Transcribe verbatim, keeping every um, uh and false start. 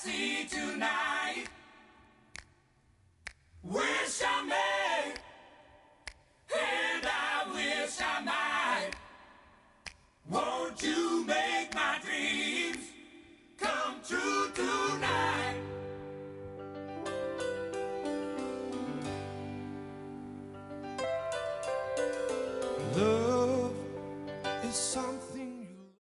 see tonight. Wish I may, and I wish I might. Won't you make my dreams come true tonight? Love is something